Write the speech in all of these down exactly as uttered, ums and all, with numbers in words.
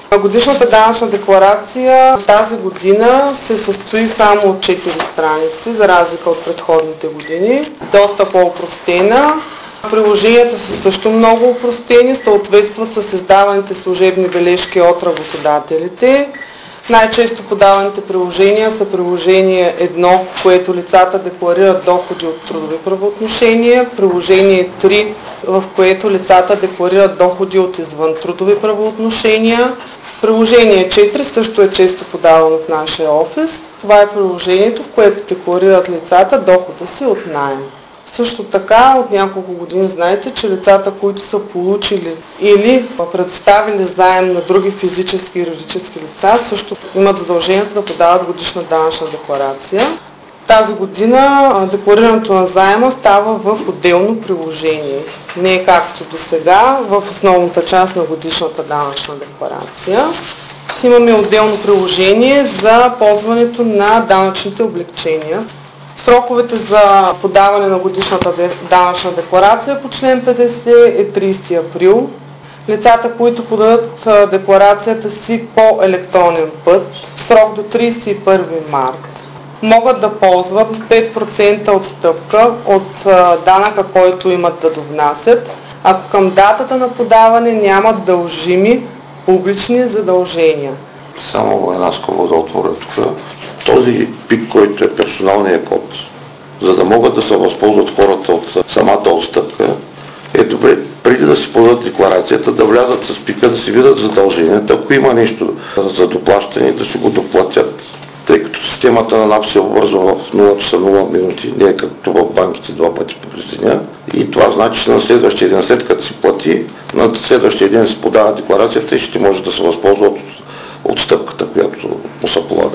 Годишната данъчна декларация тази година се състои само от четири страници, за разлика от предходните години. Доста по-опростена. Приложенията са също много опростени, съответстват с издаваните служебни бележки от работодателите. Най-често подаваните приложения са приложение едно, в което лицата декларират доходи от трудови правоотношения, приложение три, в което лицата декларират доходи от извън трудови правоотношения. Приложение четири също е често подавано в нашия офис. Това е приложението, в което декларират лицата дохода си от наем. Също така от няколко години знаете, че лицата, които са получили или предоставили заем на други физически и юридически лица, също имат задължението да подават годишна данъчна декларация. Тази година декларирането на заема става в отделно приложение. Не е както до сега в основната част на годишната данъчна декларация. Имаме отделно приложение за ползването на данъчните облекчения. Сроковете за подаване на годишната данъчна декларация по член петдесет е тридесети април. Лицата, които подадат декларацията си по електронен път в срок до тридесет и първи март, могат да ползват пет процента отстъпка от данъка, който имат да довнасят, ако към датата на подаване нямат дължими публични задължения. Само една скоба да отворя тук. Този пик, който е персоналния код, за да могат да се възползват хората от самата отстъпка, е добре преди да си подадат декларацията, да влязат с пика, да си видят задълженията, ако има нещо за доплащане, да си го доплатят. Тъй като системата на НАП се обвързва в нула часа нула минути, не е както в банките два пъти през деня. И това значи, че на следващия ден, след като си плати, на следващия ден се подава декларацията и ще може да се възползва от отстъпката, която му се полага.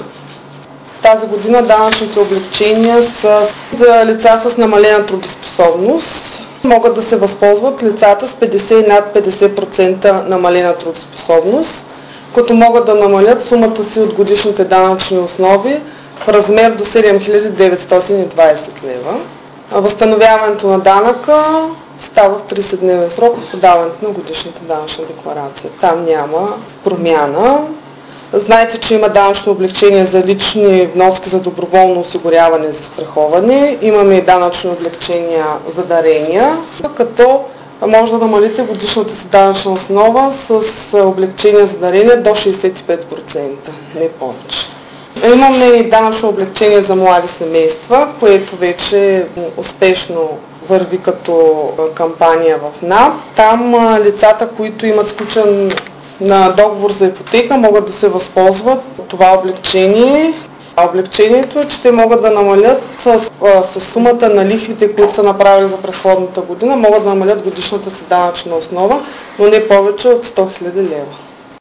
Тази година данъчните облекчения са за лица с намалена трудоспособност. Могат да се възползват лицата с петдесет и над петдесет процента намалена трудоспособност, като могат да намалят сумата си от годишните данъчни основи в размер до седем хиляди деветстотин и двадесет лева. Възстановяването на данъка става в тридесетдневен срок от подаването на годишната данъчна декларация. Там няма промяна. Знаете, че има данъчно облекчение за лични вноски за доброволно осигуряване и застраховане. Имаме и данъчни облекчения за дарения, като може да намалите годишната си данъчна основа с облекчение за дарения до шейсет и пет процента, не повече. Имаме и данъчно облекчение за млади семейства, което вече успешно върви като кампания в НАП. Там лицата, които имат сключен на договор за ипотека, могат да се възползват от това облекчение. Облегчението е, че те могат да намалят с, с сумата на лихвите, които са направили за предходната година, могат да намалят годишната си данъчна основа, но не повече от сто хиляди лева.